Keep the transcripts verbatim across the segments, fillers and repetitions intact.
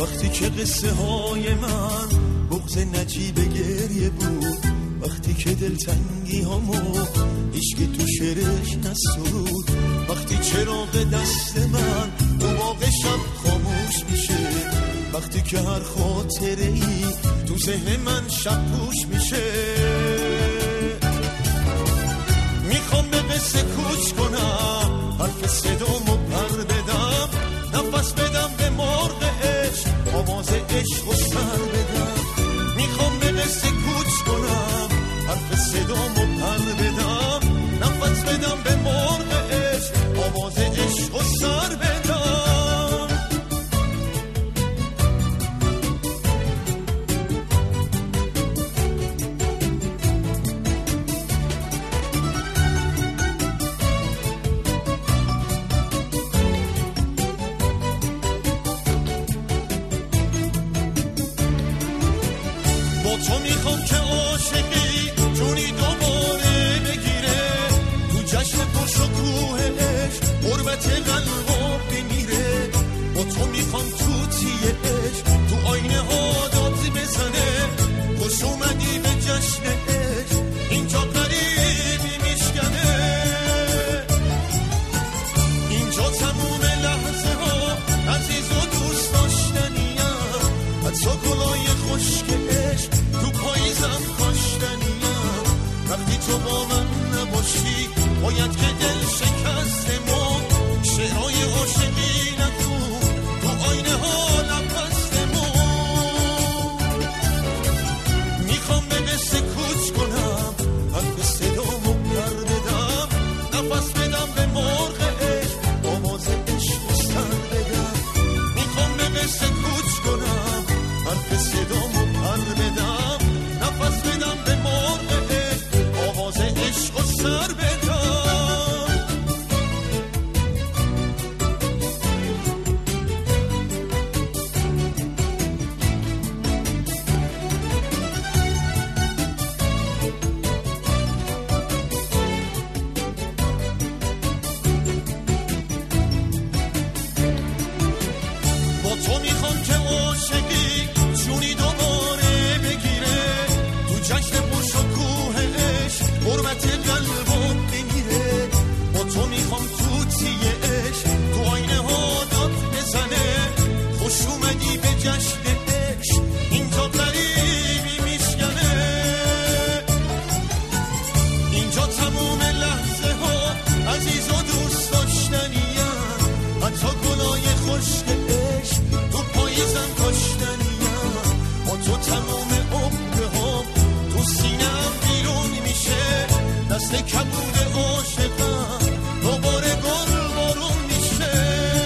وقتی که قصه های من بغض نجیب گریه بود، وقتی که دلتنگی همو هیچکی تو شعرش نسرود، وقتی چراغ دست من تو باغ شب خاموش میشه، وقتی که هر خاطره ای تو ذهن من شب پوش میشه. میخوام به قصه کوچ کنم، حرف صدامو پر بدم، نفس بدم به مرغ عشق، آواز عشق و سر بدم. میخوام به قصه کوچ کنم، حرف صدامو پر بدم، نفس بدم به مرغ عشق، آواز عشق و سر بدم. تو میخوام که عاشقی جونی دوباره بگیره، تو جشن پرشکوه عشق قربت قلبم بمیره. با تو میخوام توتی عشق تو آینه ها داد بزنه، خوش اومدی به جشن عشق اینجا غریبی میشکنه. اینجا تموم لحظه ها عزیز و دوست داشتنیم، حتی گلای خشک عشق تو پاییزم کاشتنیم. وقتی تو با من نباشی باید که دل شکستمون، شعرهای عاشقی نکن تو آینه ها نفستمون. میخوام به قصه کوچ کنم، حرف صدامو پر بدم، نفس بدم به مرغ عشق، آواز عشق و سر بدم. میخوام به قصه کوچ کنم، حرف صدامو پر بدم، نفس بدم به مرغ عشق، آواز عشق و سر بدم. با تو میخوام که عاشقی جونی دوباره بگیره، تو جشن پرشکوه عشق حرمت قلبم بمیره. با تو میخوام توتی عشق تو آینه ها داد بزنه، خوش اومدی به جشن عشق اینجا غریبی میشکنه. اینجا تموم لحظه ها عزیز و دوست داشتنیم، حتی گلای خشک عشق تو پاییزم کاشتنیم. با تو تموم عمره ها تو سینم بیرون میشه، دست کبود عاشقم دوباره گل بارون میشه.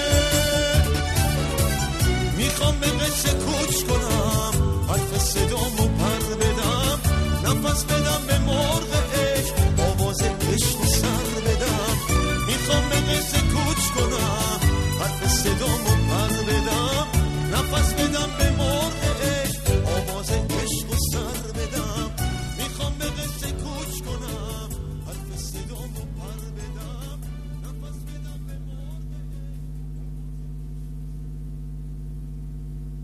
میخوام به قصه کوچ کنم، حرف صدامو پر بدم، نفس بدم به